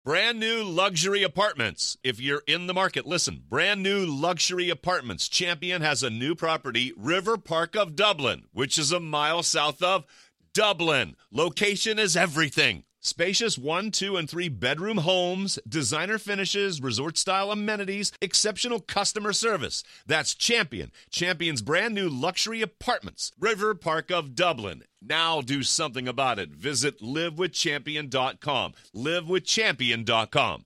Brand new luxury apartments. If you're in the market, listen. Brand new luxury apartments. Champion has a new property, River Park of Dublin, which is a mile south of Dublin. Location is everything. Spacious 1, 2, and 3 bedroom homes, designer finishes, resort-style amenities, exceptional customer service. That's Champion. Champion's brand new luxury apartments, River Park of Dublin. Now do something about it. Visit livewithchampion.com. livewithchampion.com.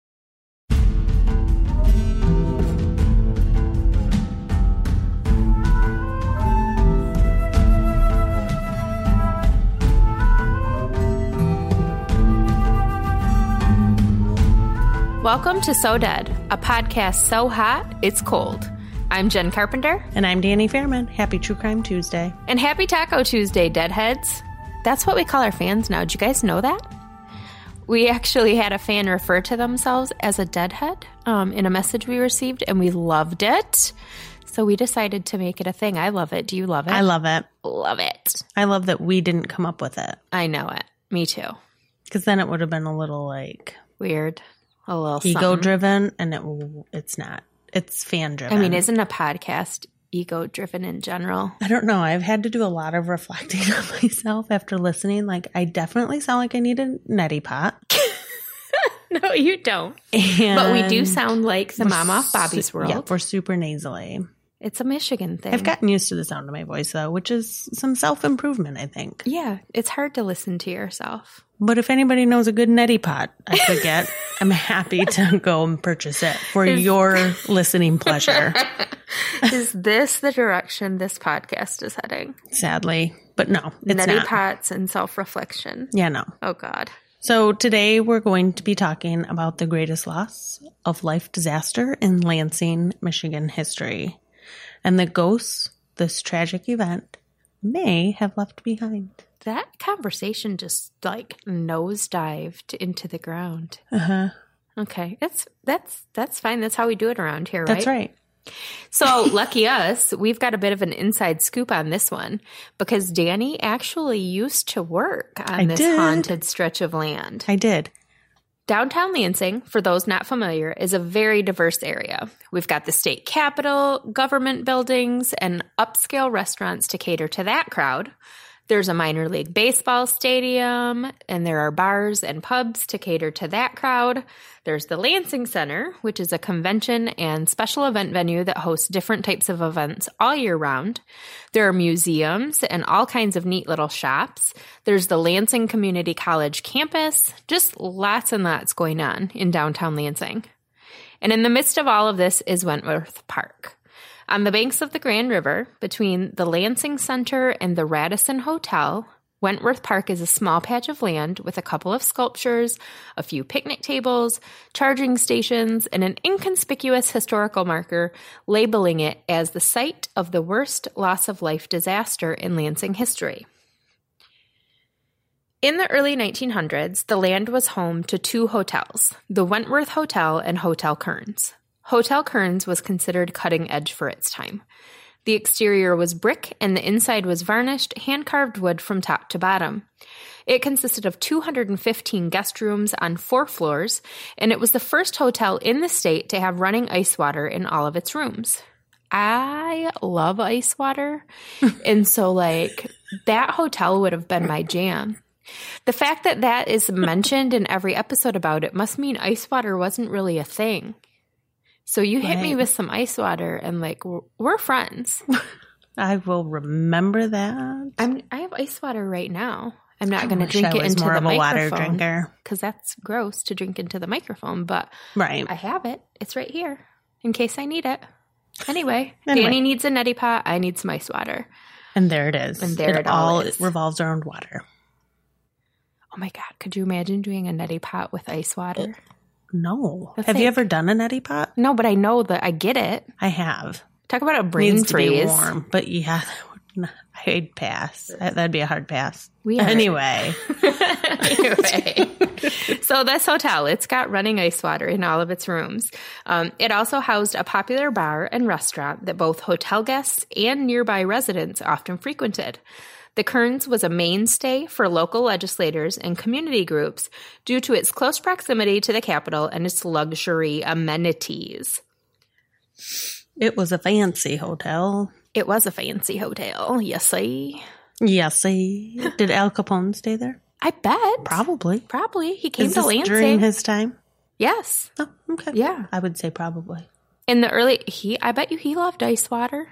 Welcome to So Dead, a podcast so hot, it's cold. I'm Jen Carpenter. And I'm Danny Fairman. Happy True Crime Tuesday. And happy Taco Tuesday, Deadheads. That's what we call our fans now. Did you guys know that? We actually had a fan refer to themselves as a deadhead in a message we received, and we loved it. So we decided to make it a thing. I love it. Do you love it? I love it. Love it. I love that we didn't come up with it. I know it. Me too. Because then it would have been a little like... weird. A little ego-driven, and it's not. It's fan-driven. I mean, isn't a podcast ego-driven in general? I don't know. I've had to do a lot of reflecting on myself after listening. Like, I definitely sound like I need a neti pot. No, you don't. But we do sound like the mom off Bobby's World. Yeah, we're super nasally. It's a Michigan thing. I've gotten used to the sound of my voice, though, which is some self-improvement, I think. Yeah, it's hard to listen to yourself. But if anybody knows a good neti pot I could get, I'm happy to go and purchase it for your listening pleasure. Is this the direction this podcast is heading? Sadly. But no, it's neti not. pots and self-reflection. Yeah, no. Oh, God. So today we're going to be talking about the greatest loss of life disaster in Lansing, Michigan history, and the ghosts this tragic event may have left behind. That conversation just like nosedived into the ground. Uh-huh. Okay. That's fine. That's how we do it around here, right? That's right. So lucky us, we've got a bit of an inside scoop on this one because Danny actually used to work on this haunted stretch of land. I did. Downtown Lansing, for those not familiar, is a very diverse area. We've got the state capitol, government buildings, and upscale restaurants to cater to that crowd. There's a minor league baseball stadium, and there are bars and pubs to cater to that crowd. There's the Lansing Center, which is a convention and special event venue that hosts different types of events all year round. There are museums and all kinds of neat little shops. There's the Lansing Community College campus, just lots and lots going on in downtown Lansing. And in the midst of all of this is Wentworth Park. On the banks of the Grand River, between the Lansing Center and the Radisson Hotel, Wentworth Park is a small patch of land with a couple of sculptures, a few picnic tables, charging stations, and an inconspicuous historical marker labeling it as the site of the worst loss of life disaster in Lansing history. In the early 1900s, the land was home to 2 hotels, the Wentworth Hotel and Hotel Kearns. Hotel Kearns was considered cutting edge for its time. The exterior was brick and the inside was varnished, hand-carved wood from top to bottom. It consisted of 215 guest rooms on 4 floors, and it was the first hotel in the state to have running ice water in all of its rooms. I love ice water, and so, that hotel would have been my jam. The fact that that is mentioned in every episode about it must mean ice water wasn't really a thing. So you hit me with some ice water and we're friends. I will remember that. I have ice water right now. I'm not going to drink it into the microphone. Water drinker. Because that's gross to drink into the microphone, but right. I have it. It's right here in case I need it. Anyway. Danny needs a neti pot. I need some ice water. And there it is. And there it all is. It revolves around water. Oh my God. Could you imagine doing a neti pot with ice water? No. Have you ever done a neti pot? No, but I know that I get it. I have. Talk about a brain Needs freeze. To be warm, but yeah, I'd pass. That'd be a hard pass. Anyway. So this hotel, it's got running ice water in all of its rooms. It also housed a popular bar and restaurant that both hotel guests and nearby residents often frequented. The Kearns was a mainstay for local legislators and community groups due to its close proximity to the Capitol and its luxury amenities. It was a fancy hotel. It was a fancy hotel, yes, Yes, did Al Capone stay there? I bet. Probably. He came Is to this Lansing. during his time? Yes. Oh, okay. Yeah. I would say probably. In the early, I bet you he loved ice water.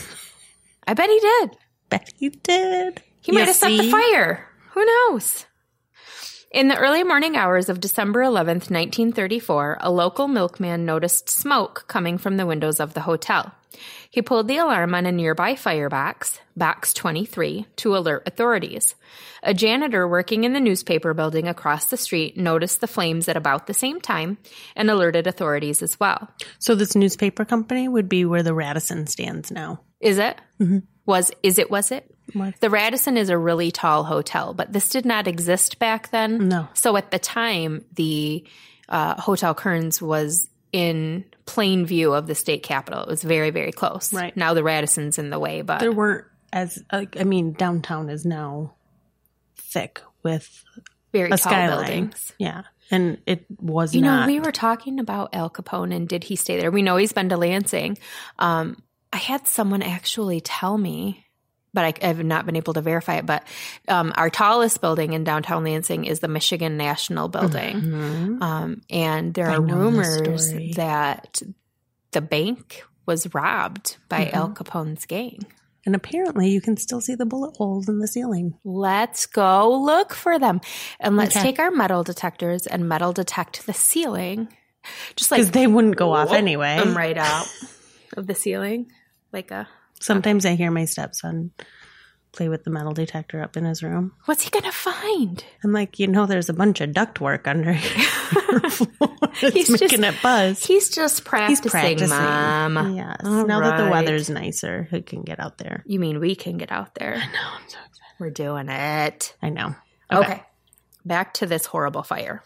I bet he did. Bet he did. He might have set the fire. Who knows? In the early morning hours of December 11th, 1934, a local milkman noticed smoke coming from the windows of the hotel. He pulled the alarm on a nearby firebox, Box 23, to alert authorities. A janitor working in the newspaper building across the street noticed the flames at about the same time and alerted authorities as well. So this newspaper company would be where the Radisson stands now. Is it? Mm-hmm. Was it? What? The Radisson is a really tall hotel, but this did not exist back then. No. So at the time, the Hotel Kearns was in plain view of the state capitol. It was very, very close. Right. Now the Radisson's in the way, but There weren't downtown is now thick with very a tall skyline. buildings. Yeah. And it was You not. know, we were talking about Al Capone and did he stay there? We know he's been to Lansing. I had someone actually tell me, but I have not been able to verify it, but our tallest building in downtown Lansing is the Michigan National Building. Mm-hmm. And there are rumors that the bank was robbed by Al Capone's gang. And apparently you can still see the bullet holes in the ceiling. Let's go look for them. And let's Okay. take our metal detectors and metal detect the ceiling. Just like Because they wouldn't go off anyway. them right out of the ceiling. Like a... Sometimes I hear my stepson play with the metal detector up in his room. What's he going to find? I'm like, there's a bunch of ductwork under your floor. It's making it buzz. He's just practicing, Mom. Yes. All now that the right. weather's nicer, he can get out there. You mean we can get out there? I know. I'm so excited. We're doing it. I know. Okay. Back to this horrible fire.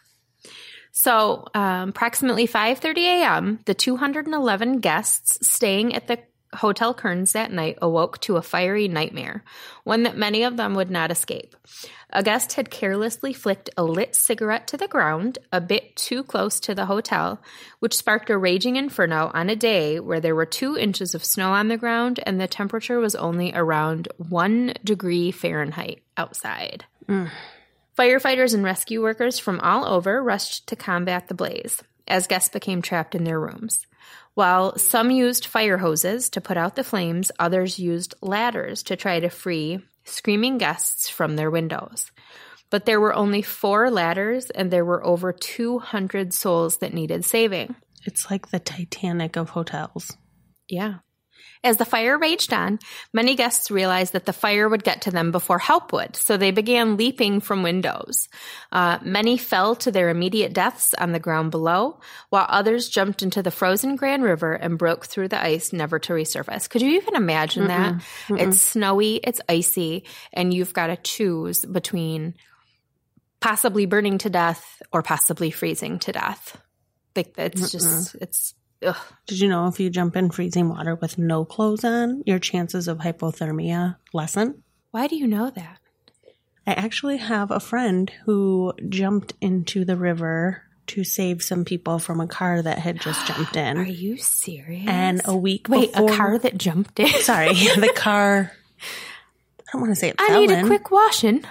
So approximately 5:30 a.m., the 211 guests staying at the Hotel Kearns that night awoke to a fiery nightmare, one that many of them would not escape. A guest had carelessly flicked a lit cigarette to the ground a bit too close to the hotel, which sparked a raging inferno on a day where there were 2 inches of snow on the ground and the temperature was only around 1 degree Fahrenheit outside. Firefighters and rescue workers from all over rushed to combat the blaze, as guests became trapped in their rooms. While some used fire hoses to put out the flames, others used ladders to try to free screaming guests from their windows. But there were only 4 ladders, and there were over 200 souls that needed saving. It's like the Titanic of hotels. Yeah. As the fire raged on, many guests realized that the fire would get to them before help would, so they began leaping from windows. Many fell to their immediate deaths on the ground below, while others jumped into the frozen Grand River and broke through the ice, never to resurface. Could you even imagine that? It's snowy, it's icy, and you've got to choose between possibly burning to death or possibly freezing to death. Like, it's just, it's... Ugh. Did you know if you jump in freezing water with no clothes on, your chances of hypothermia lessen? Why do you know that? I actually have a friend who jumped into the river to save some people from a car that had just jumped in. Are you serious? And a week Wait, before... a car that jumped in? Sorry, the car... I don't want to say it I fell need in. a quick washing.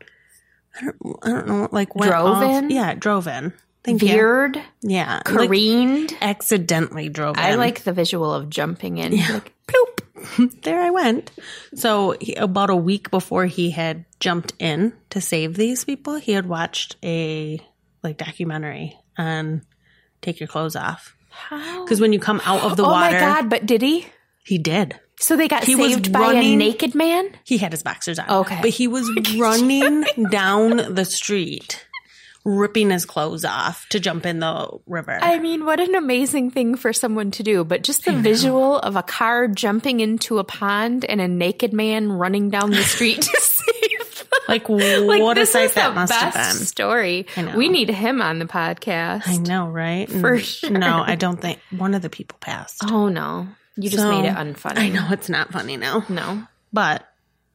I don't know, like went Drove off. in? Yeah, drove in. Thank you. Veered? Yeah. Careened? Like, accidentally drove in. I like the visual of jumping in. Yeah. Like, bloop. There I went. So about a week before he had jumped in to save these people, he had watched a documentary on Take Your Clothes Off. How? Because when you come out of the water... Oh my God, but did he? He did. So they got He was saved by a running- naked man? He had his boxers on. Okay. But he was running down the street, ripping his clothes off to jump in the river. I mean, what an amazing thing for someone to do. But just the visual of a car jumping into a pond and a naked man running down the street to save them. Like, what a this sight is that the must have best been. story. I know. We need him on the podcast. I know, right? For And sure. No, I don't think one of the people passed. Oh, no. You just So, made it unfunny. I know it's not funny now. No. But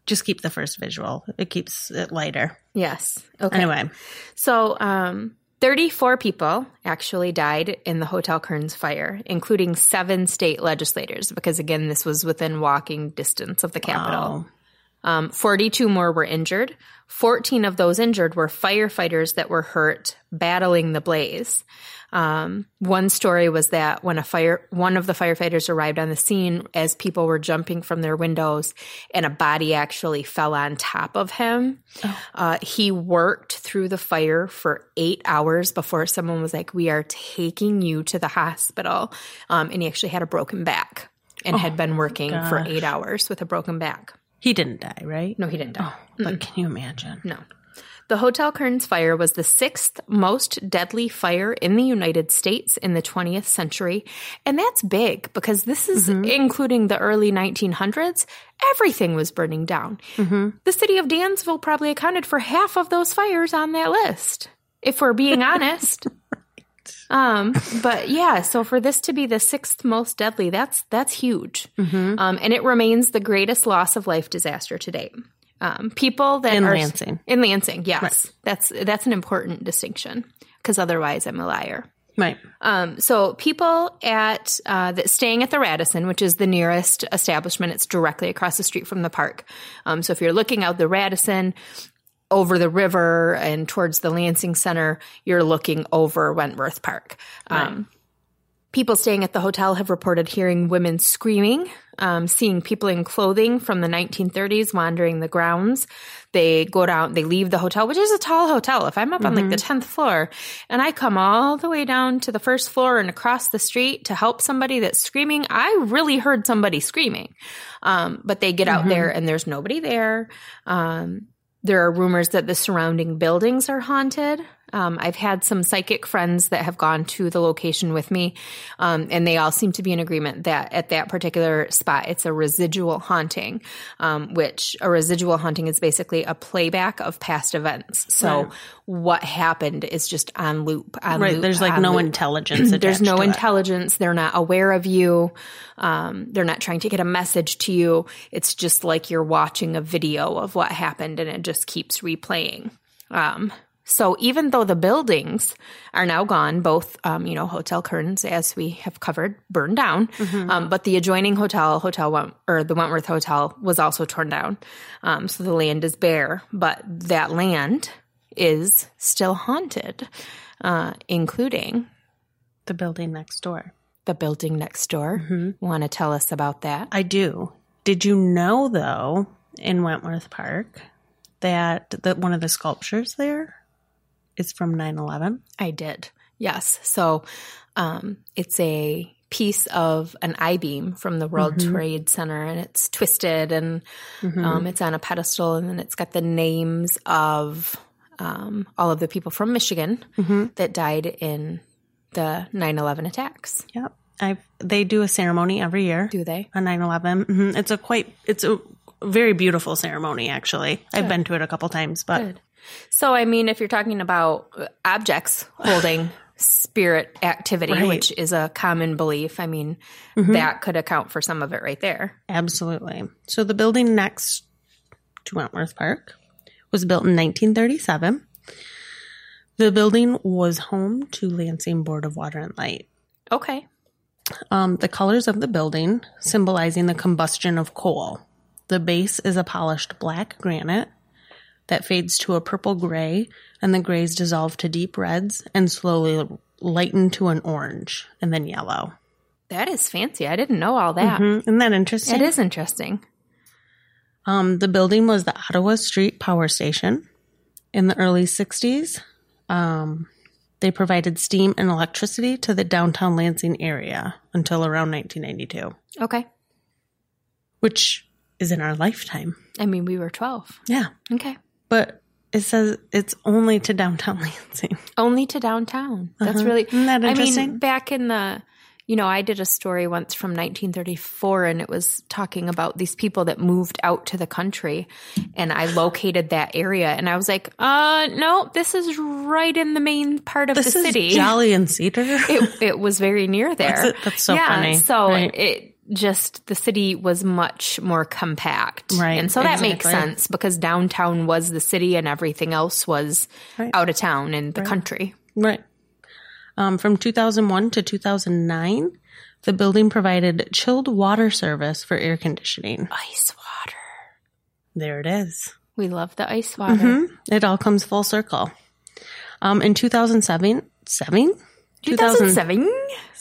just keep the first visual. It keeps it lighter. Yes. Okay. Anyway. So 34 people actually died in the Hotel Kearns fire, including 7 state legislators, because, again, this was within walking distance of the Capitol. 42 more were injured. 14 of those injured were firefighters that were hurt battling the blaze. One story was that when one of the firefighters arrived on the scene as people were jumping from their windows and a body actually fell on top of him. He worked through the fire for 8 hours before someone was like, we are taking you to the hospital. And he actually had a broken back and had been working for 8 hours with a broken back. He didn't die, right? No, he didn't die. But can you imagine? No. The Hotel Kearns fire was the 6th most deadly fire in the United States in the 20th century. And that's big because this is including the early 1900s. Everything was burning down. The city of Dansville probably accounted for half of those fires on that list, if we're being honest. But yeah, so for this to be the 6th most deadly, that's huge. And it remains the greatest loss of life disaster to date. People that in are Lansing. In Lansing, yes. Right. That's an important distinction because otherwise I'm a liar. Right. So people at staying at the Radisson, which is the nearest establishment, it's directly across the street from the park. So if you're looking out the Radisson over the river and towards the Lansing Center, you're looking over Wentworth Park. Right. People staying at the hotel have reported hearing women screaming, seeing people in clothing from the 1930s wandering the grounds. They go down, they leave the hotel, which is a tall hotel. If I'm up on like the 10th floor and I come all the way down to the first floor and across the street to help somebody that's screaming, I really heard somebody screaming. But they get out there and there's nobody there. There are rumors that the surrounding buildings are haunted. I've had some psychic friends that have gone to the location with me, and they all seem to be in agreement that at that particular spot, it's a residual haunting, which a residual haunting is basically a playback of past events. So what happened is just on loop. There's like no intelligence. There's no to intelligence. They're not aware of you. They're not trying to get a message to you. It's just like you're watching a video of what happened, and it just keeps replaying. So even though the buildings are now gone, both, Hotel Kearns, as we have covered, burned down, but the adjoining the Wentworth Hotel was also torn down. So the land is bare, but that land is still haunted, including the building next door. The building next door. Want to tell us about that? I do. Did you know, though, in Wentworth Park, that one of the sculptures there is from 9/11? I did. Yes. So it's a piece of an I-beam from the World Trade Center, and it's twisted, and it's on a pedestal, and then it's got the names of all of the people from Michigan that died in the 9/11 attacks. Yep. They do a ceremony every year. Do they? On 9/11. It's a very beautiful ceremony, actually. Good. I've been to it a couple times, but. Good. So, I mean, if you're talking about objects holding spirit activity, which is a common belief, I mean, that could account for some of it right there. Absolutely. So the building next to Wentworth Park was built in 1937. The building was home to Lansing Board of Water and Light. Okay. The colors of the building symbolizing the combustion of coal. The base is a polished black granite that fades to a purple gray, and the grays dissolve to deep reds and slowly lighten to an orange and then yellow. That is fancy. I didn't know all that. Isn't that interesting? It is interesting. The building was the Ottawa Street Power Station. In the early 60s, they provided steam and electricity to the downtown Lansing area until around 1992. Okay. Which is in our lifetime. I mean, we were 12. Yeah. Okay. But it says it's only to downtown Lansing. Only to downtown. That's really... Isn't that interesting? I mean, back in the... I did a story once from 1934, and it was talking about these people that moved out to the country, and I located that area, and I was like, no, this is right in the main part of the city. This is Jolly and Cedar? It was very near there. That's so funny. So right. just the city was much more compact. Right, And so that makes exactly. sense because downtown was the city and everything else was Right. out of town in the country. Right. From 2001 to 2009, the building provided chilled water service for air conditioning. Ice water. There it is. We love the ice water. It all comes full circle. In 2007, 2007?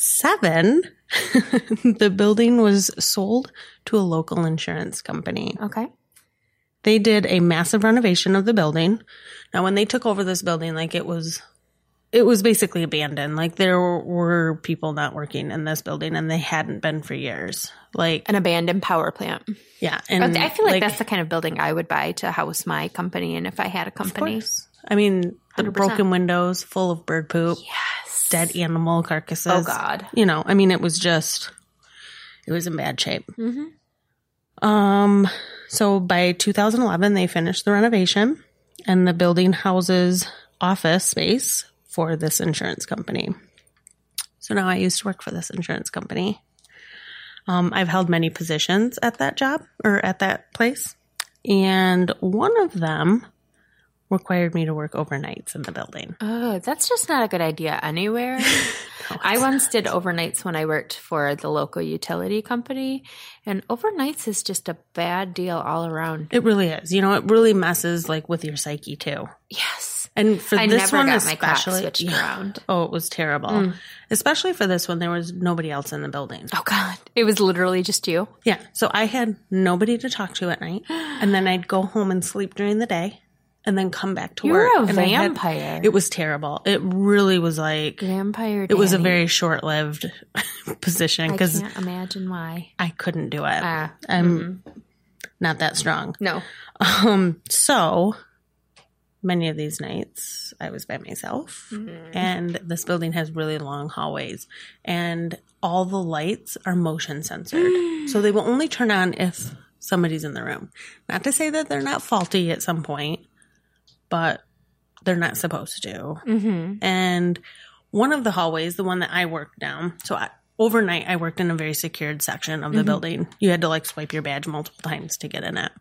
the building was sold to a local insurance company. Okay. They did a massive renovation of the building. Now, when they took over this building, like it was basically abandoned. Like there were people not working in this building, and they hadn't been for years. Like An abandoned power plant. yeah, and I feel like that's the kind of building I would buy to house my company in if I had a of company. course. I mean, the 100%. broken windows, full of bird poop, Yes. dead animal carcasses. Oh, God. You know, I mean, it was in bad shape. So by 2011, they finished the renovation, and the building houses office space for this insurance company. So now I used to work for this insurance company. I've held many positions at that job or at that place, and one of them required me to work overnights in the building. Oh, that's just not a good idea anywhere. I once did overnights when I worked for the local utility company, and overnights is just a bad deal all around. It really is. You know, it really messes like with your psyche too. Yes. And for I this never one got my clock especially, switched around. Oh, it was terrible. Especially for this one, there was nobody else in the building. Oh, God. It was literally just you. Yeah, so I had nobody to talk to at night, and then I'd go home and sleep during the day, and then come back to work. You're a and I had- vampire. it was terrible. It really was like Vampire it was a Danny. very short-lived position I because can't imagine why. I couldn't do it. Ah, I'm not that strong. No. So many of these nights I was by myself, and this building has really long hallways, and all the lights are motion censored. So they will only turn on if somebody's in the room. Not to say that they're not faulty at some point, but they're not supposed to. And one of the hallways, the one that I worked down, overnight I worked in a very secured section of the building. You had to like swipe your badge multiple times to get in it.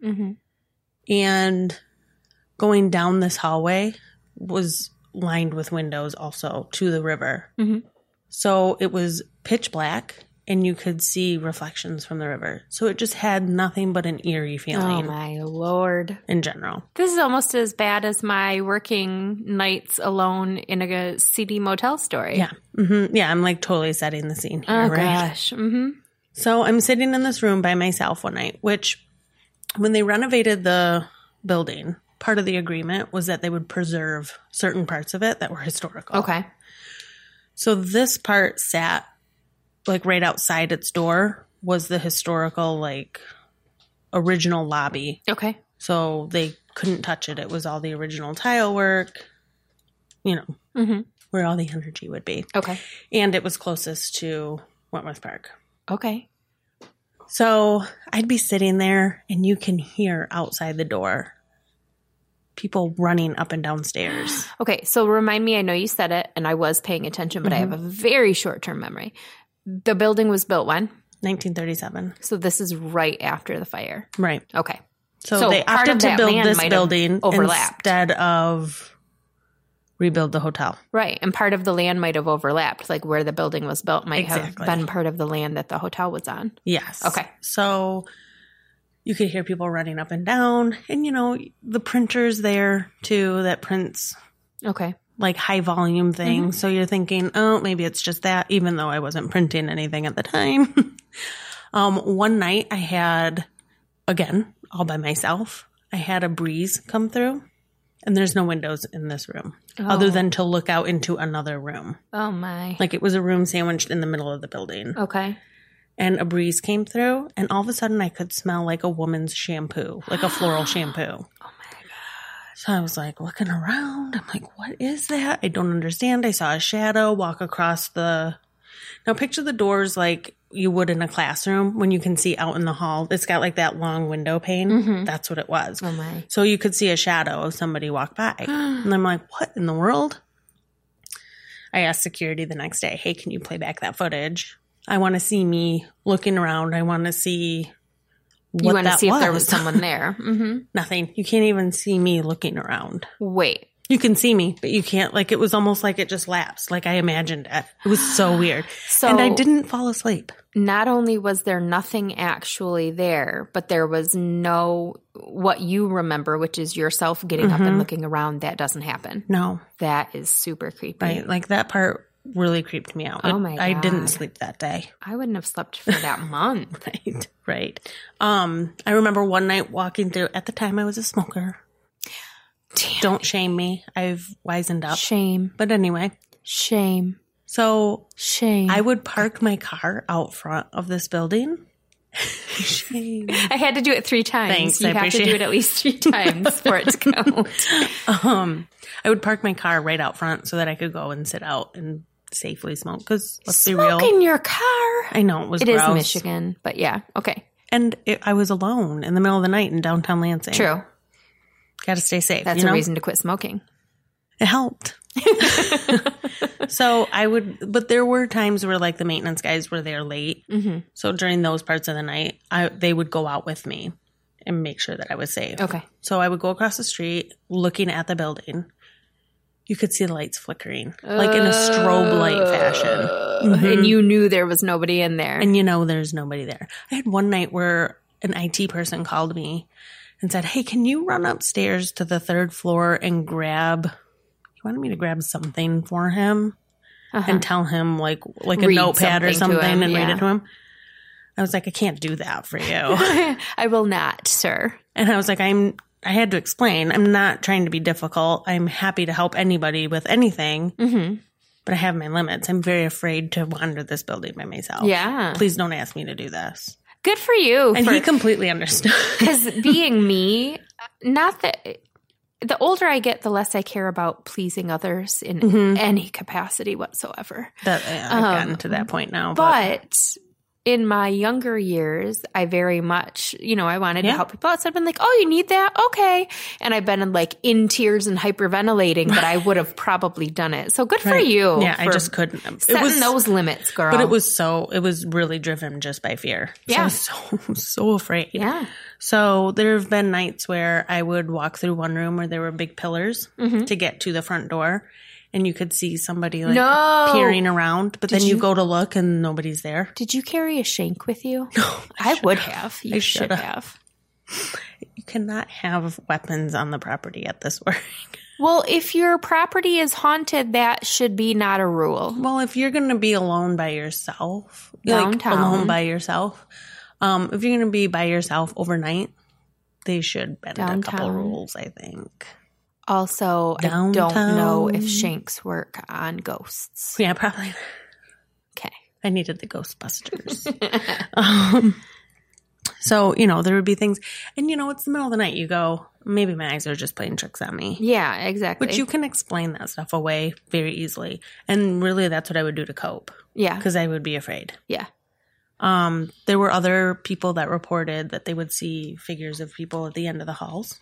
And going down this hallway was lined with windows also to the river. So it was pitch black, and you could see reflections from the river. So it just had nothing but an eerie Oh, feeling my Lord. in general. This is almost as bad as my working nights alone in a seedy motel story. Yeah. Yeah, I'm like totally setting the scene here, Oh, right? gosh. So I'm sitting in this room by myself one night, which when they renovated the building, part of the agreement was that they would preserve certain parts of it that were historical. Okay. So this part sat like right outside its door was the historical, like original lobby. Okay. So they couldn't touch it. It was all the original tile work, you know, where all the energy would be. Okay. And it was closest to Wentworth Park. Okay. So I'd be sitting there, and you can hear outside the door people running up and down stairs. Okay. So remind me, I know you said it and I was paying attention, but I have a very short-term memory. The building was built when? 1937. So this is right after the fire. Right. Okay. So they part opted of to that build land this might have building overlapped. instead of rebuild the hotel. Right. And part of the land might have overlapped, like where the building was built might Exactly. have been part of the land that the hotel was on. Yes. Okay. So you could hear people running up and down, and you know, the printer's there too that prints Okay. like high volume things. So you're thinking, oh, maybe it's just that, even though I wasn't printing anything at the time. One night I had, again, all by myself, I had a breeze come through, and there's no windows in this room other than to look out into another room. Oh, my. Like it was a room sandwiched in the middle of the building. Okay. And a breeze came through, and all of a sudden I could smell like a woman's shampoo, like a floral shampoo. Oh my God. So I was like looking around. I'm like, what is that? I don't understand. I saw a shadow walk across the. Now picture the doors like you would in a classroom when you can see out in the hall. It's got like that long window pane. That's what it was. Oh, my. So you could see a shadow of somebody walk by. And I'm like, what in the world? I asked security the next day, hey, can you play back that footage? I want to see me looking around. I want to see what You want to that see was. if there was someone there. Mm-hmm. Nothing. You can't even see me looking around. Wait. You can see me, but you can't. Like, it was almost like it just lapsed. Like I imagined it. It was so weird. So, and I didn't fall asleep. Not only was there nothing actually there, but there was no, what you remember, which is yourself getting up and looking around. That doesn't happen. No. That is super creepy. Right. Like that part really creeped me out. Oh my I didn't God. sleep that day. I wouldn't have slept for that month. Right. Right. I remember one night walking through, at the time I was a smoker. Damn. Don't shame me. I've wisened up. Shame. But anyway, Shame. so Shame. I would park my car out front of this building. Shame. I had to do it 3 times. Thanks, You I have to appreciate do it at least 3 times for it to count. I would park my car right out front so that I could go and sit out and safely smoke. Because let's be real, Smoke in your car. I know it was It gross. is Michigan, but yeah. Okay. And I was alone in the middle of the night in downtown Lansing. True. Got to stay safe. That's you know? a reason to quit smoking. It helped. So but there were times where like the maintenance guys were there late. Mm-hmm. So during those parts of the night, they would go out with me and make sure that I was safe. Okay. So I would go across the street looking at the building. You could see the lights flickering, like in a strobe light fashion. And you knew there was nobody in there. And there's nobody there. I had one night where an IT person called me and said, "Hey, can you run upstairs to the 3rd floor and he wanted me to grab something for him and tell him like a Read notepad or something to something him, and read yeah. it to him." I was like, "I can't do that for you." I will not, sir. And I was like, I had to explain, I'm not trying to be difficult. I'm happy to help anybody with anything, but I have my limits. I'm very afraid to wander this building by myself. Yeah. Please don't ask me to do this. Good for you. And he completely understood. Because being me, not that the older I get, the less I care about pleasing others in any capacity whatsoever. I've gotten to that point now. But in my younger years, I very much, I wanted to help people out. So I've been like, "Oh, you need that? Okay." And I've been in tears and hyperventilating, but I would have probably done it. So good for you. Yeah, for I just couldn't. setting those limits, girl. But it was really driven just by fear. Yeah. So I was so afraid. Yeah. So there have been nights where I would walk through one room where there were big pillars to get to the front door. And you could see somebody peering around, but then you go to look and nobody's there. Did you carry a shank with you? No. I would have. You should have. You cannot have weapons on the property at this work. Well, if your property is haunted, that should be not a rule. Well, if you're going to be alone by yourself, Downtown. alone by yourself, if you're going to be by yourself overnight, they should bend a couple rules, I think. Also, Downtown. I don't know if shanks work on ghosts. Yeah, probably. Okay. I needed the Ghostbusters. So, there would be things. And, it's the middle of the night. You go, maybe my eyes are just playing tricks on me. Yeah, exactly. But you can explain that stuff away very easily. And really, that's what I would do to cope. Yeah. Because I would be afraid. Yeah. There were other people that reported that they would see figures of people at the end of the halls.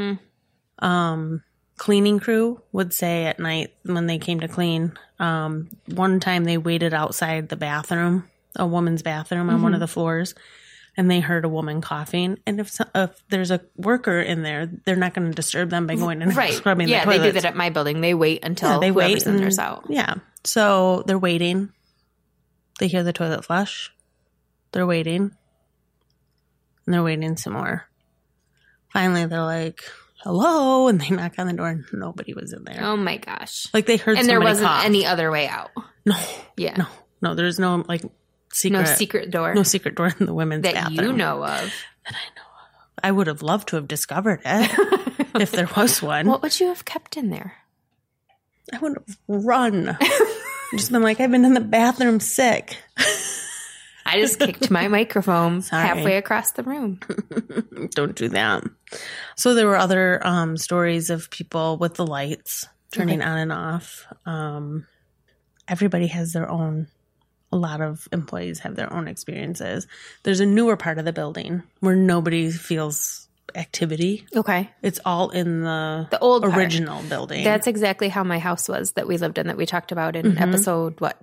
Cleaning crew would say at night when they came to clean, one time they waited outside the bathroom, a woman's bathroom on one of the floors, and they heard a woman coughing. And if there's a worker in there, they're not going to disturb them by going and scrubbing the toilets. Yeah, they do that at my building. They wait until whoever's in there's out. Yeah. So they're waiting. They hear the toilet flush. They're waiting. And they're waiting some more. Finally, they're like, "Hello," and they knock on the door and nobody was in there. Oh my gosh. Like they heard and somebody there wasn't cough. any other way out. No. Yeah. No, there's no secret. No secret door. No secret door in the women's that bathroom. you know of. That I know of. I would have loved to have discovered it if there was one. What would you have kept in there? I would have run. Just been like, "I've been in the bathroom sick." I just kicked my microphone Sorry. halfway across the room. Don't do that. So there were other stories of people with the lights turning on and off. Everybody has their own. A lot of employees have their own experiences. There's a newer part of the building where nobody feels activity. Okay. It's all in the old original building. That's exactly how my house was that we lived in, that we talked about in episode, 2?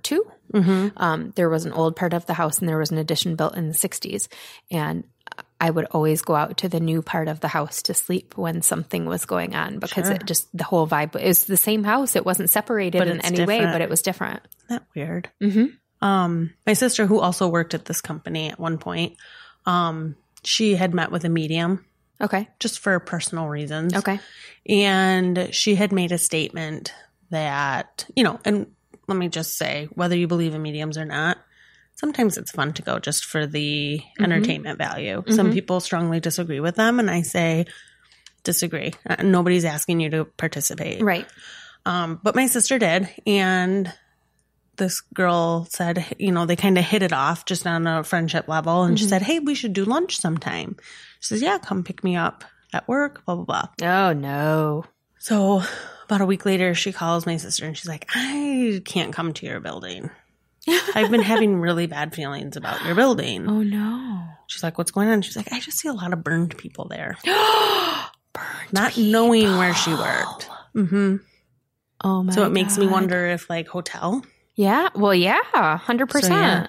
There was an old part of the house and there was an addition built in the 60s. And I would always go out to the new part of the house to sleep when something was going on because it just, the whole vibe, it was the same house. It wasn't separated in any way, but it was different. Isn't that weird? My sister, who also worked at this company at one point, she had met with a medium. Okay. Just for personal reasons. Okay. And she had made a statement that, you know, and let me just say, whether you believe in mediums or not, sometimes it's fun to go just for the entertainment value. Some people strongly disagree with them, and I say disagree. Nobody's asking you to participate. Right. But my sister did, and this girl said, you know, they kind of hit it off just on a friendship level, and she said, hey, we should do lunch sometime. She says, yeah, come pick me up at work, blah, blah, blah. Oh, no. So about a week later, she calls my sister, and she's like, I can't come to your building. I've been having really bad feelings about your building. Oh, no. She's like, what's going on? She's like, I just see a lot of burned people there. Not knowing where she worked. Oh, my God. So it makes me wonder if, like, hotel. Yeah. Well, yeah. 100%. So, yeah.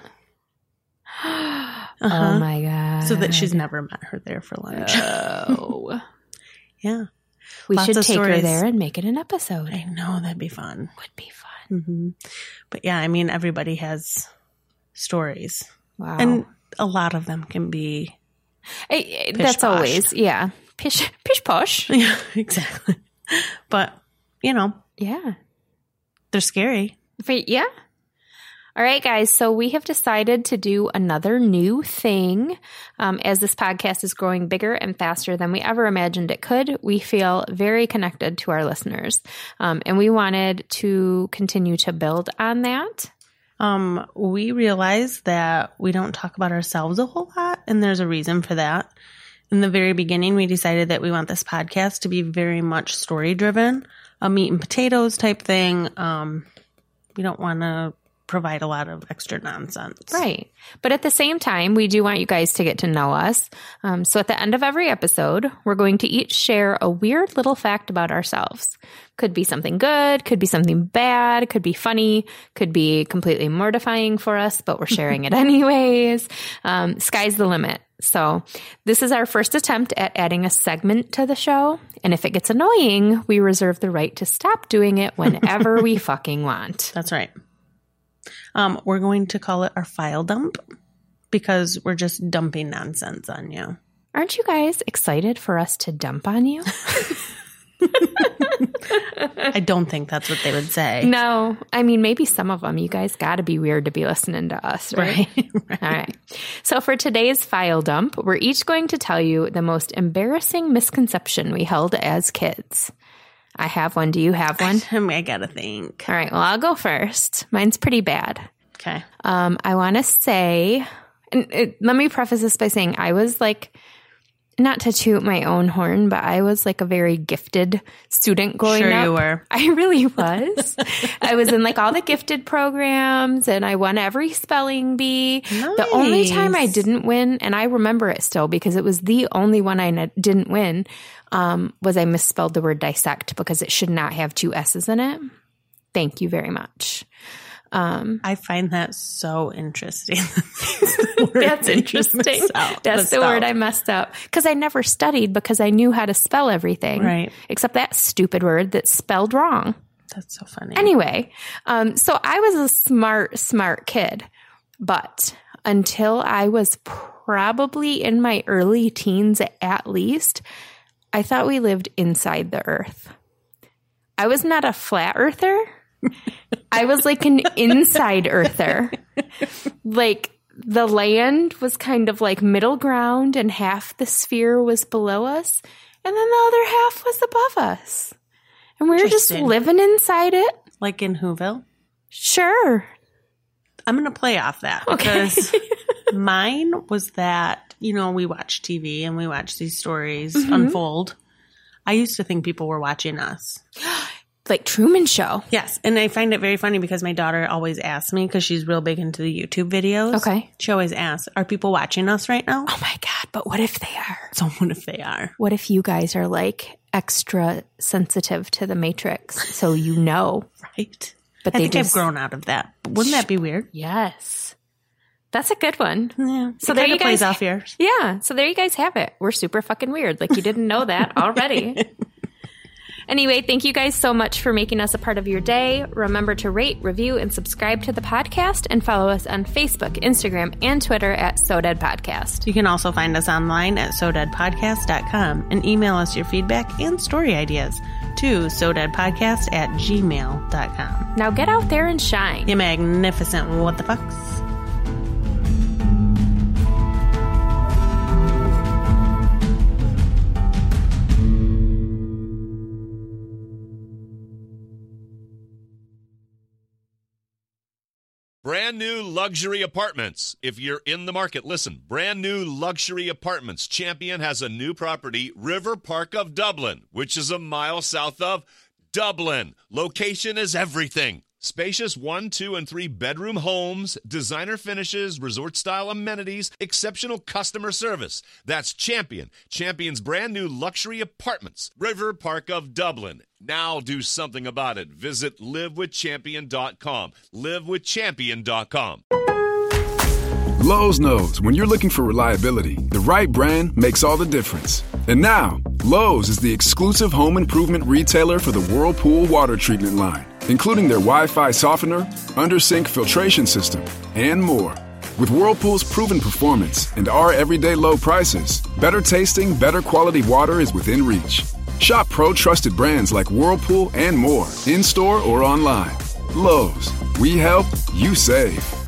Oh, my God. So that she's never met her there for lunch. Oh. Yeah. We Lots should of take her stories. there and make it an episode. I know. That'd be fun. Would be fun. But yeah, I mean, everybody has stories. Wow. And a lot of them can be that's posh. always, yeah. Pish posh. Yeah, exactly. But, you know, Yeah. they're scary. Yeah. All right, guys. So we have decided to do another new thing. As this podcast is growing bigger and faster than we ever imagined it could, we feel very connected to our listeners. And we wanted to continue to build on that. We realize that we don't talk about ourselves a whole lot, and there's a reason for that. In the very beginning, we decided that we want this podcast to be very much story-driven, a meat and potatoes type thing. We don't want to provide a lot of extra nonsense. Right. But at the same time, we do want you guys to get to know us. So at the end of every episode, we're going to each share a weird little fact about ourselves. Could be something good, could be something bad, could be funny, could be completely mortifying for us, but we're sharing it anyways. Sky's the limit. So this is our first attempt at adding a segment to the show. And if it gets annoying, we reserve the right to stop doing it whenever we fucking want. That's right. We're going to call it our file dump because we're just dumping nonsense on you. Aren't you guys excited for us to dump on you? I don't think that's what they would say. No. I mean, maybe some of them. You guys got to be weird to be listening to us, right? Right. All right. So for today's file dump, we're each going to tell you the most embarrassing misconception we held as kids. I have one. Do you have one? I gotta think. All right. Well, I'll go first. Mine's pretty bad. Okay. I want to say, and let me preface this by saying I was like, not to toot my own horn, but I was like a very gifted student growing up. Sure you were. I really was. I was in like all the gifted programs and I won every spelling bee. Nice. The only time I didn't win, and I remember it still because it was the only one I didn't win, was I misspelled the word dissect because it should not have two S's in it. Thank you very much. I find that so interesting. That's interesting. That's the word I messed up. Because I never studied because I knew how to spell everything. Right. Except that stupid word that's spelled wrong. That's so funny. Anyway, so I was a smart kid. But until I was probably in my early teens at least, I thought we lived inside the earth. I was not a flat earther. I was like an inside earther. Like the land was kind of like middle ground and half the sphere was below us. And then the other half was above us. And we were just living inside it. Like in Whoville? Sure. I'm going to play off that because mine was that, you know, we watch TV and we watch these stories unfold. I used to think people were watching us. Like Truman Show. Yes. And I find it very funny because my daughter always asks me because she's real big into the YouTube videos. Okay. She always asks, are people watching us right now? Oh my God. But what if they are? So what if they are? What if you guys are like extra sensitive to the Matrix so you know? Right. But I think I've grown out of that. Wouldn't that be weird? Yes. That's a good one. Yeah. So there you guys plays off yours. Yeah. So there you guys have it. We're super fucking weird. Like you didn't know that already. Anyway, thank you guys so much for making us a part of your day. Remember to rate, review, and subscribe to the podcast and follow us on Facebook, Instagram, and Twitter at SoDeadPodcast. You can also find us online at SoDeadPodcast.com and email us your feedback and story ideas to SoDeadPodcast@gmail.com. Now get out there and shine. You magnificent what the fucks. Brand new luxury apartments. If you're in the market, listen. Brand new luxury apartments. Champion has a new property, River Park of Dublin, which is a mile south of Dublin. Location is everything. Spacious 1, 2, and 3 bedroom homes, designer finishes, resort-style amenities, exceptional customer service. That's Champion. Champion's brand new luxury apartments, River Park of Dublin. Now do something about it. Visit livewithchampion.com. livewithchampion.com. Lowe's knows when you're looking for reliability, the right brand makes all the difference. And now, Lowe's is the exclusive home improvement retailer for the Whirlpool water treatment line, including their Wi-Fi softener, under-sink filtration system, and more. With Whirlpool's proven performance and our everyday low prices, better tasting, better quality water is within reach. Shop pro-trusted brands like Whirlpool and more, in-store or online. Lowe's, we help, you save.